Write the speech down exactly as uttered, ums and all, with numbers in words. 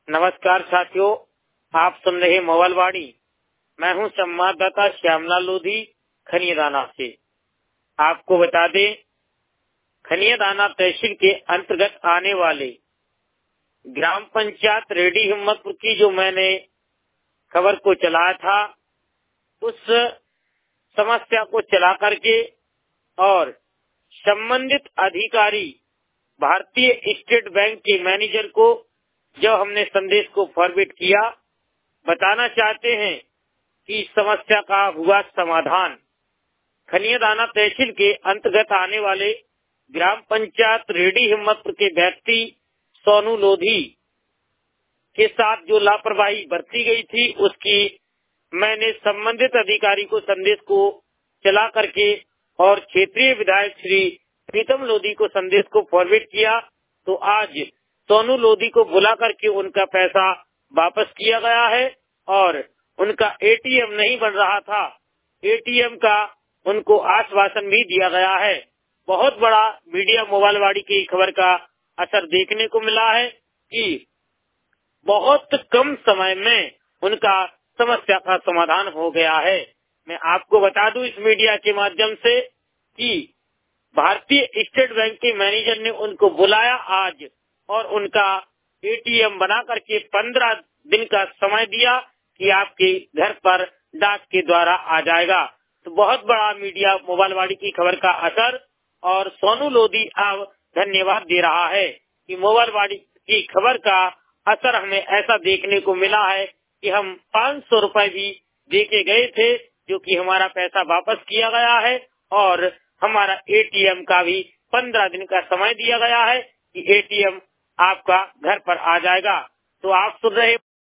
नमस्कार साथियों, आप सुन रहे मोबाइल वाणी। मैं हूं संवाददाता श्यामलाल लोधी खनियादाना से। आपको बता दें, खनियादाना तहसील के अंतर्गत आने वाले ग्राम पंचायत रेडी हिम्मतपुर की जो मैंने खबर को चलाया था, उस समस्या को चला करके और संबंधित अधिकारी भारतीय स्टेट बैंक के मैनेजर को जब हमने संदेश को फॉरवर्ड किया, बताना चाहते हैं कि इस समस्या का हुआ समाधान। खनियादाना तहसील के अंतर्गत आने वाले ग्राम पंचायत रेडी हिम्मतपुर के व्यक्ति सोनू लोधी के साथ जो लापरवाही बरती गई थी, उसकी मैंने संबंधित अधिकारी को संदेश को चला करके और क्षेत्रीय विधायक श्री प्रीतम लोधी को संदेश को फॉरवर्ड किया। तो आज सोनू लोधी को बुला करके उनका पैसा वापस किया गया है और उनका एटीएम नहीं बन रहा था, एटीएम का उनको आश्वासन भी दिया गया है। बहुत बड़ा मीडिया मोबाइल वाड़ी की खबर का असर देखने को मिला है कि बहुत कम समय में उनका समस्या का समाधान हो गया है। मैं आपको बता दूं इस मीडिया के माध्यम से कि भारतीय स्टेट बैंक के मैनेजर ने उनको बुलाया आज और उनका एटीएम बना करके पंद्रह दिन का समय दिया कि आपके घर पर डाक के द्वारा आ जाएगा। तो बहुत बड़ा मीडिया मोबाइल वाड़ी की खबर का असर और सोनू लोधी अब धन्यवाद दे रहा है कि मोबाइल वाड़ी की खबर का असर हमें ऐसा देखने को मिला है कि हम पाँच सौ रुपए भी दे के गए थे, जो कि हमारा पैसा वापस किया गया है और हमारा एटीएम का भी पंद्रह दिन का समय दिया गया है कि एटीएम आपका घर पर आ जाएगा। तो आप सुन रहे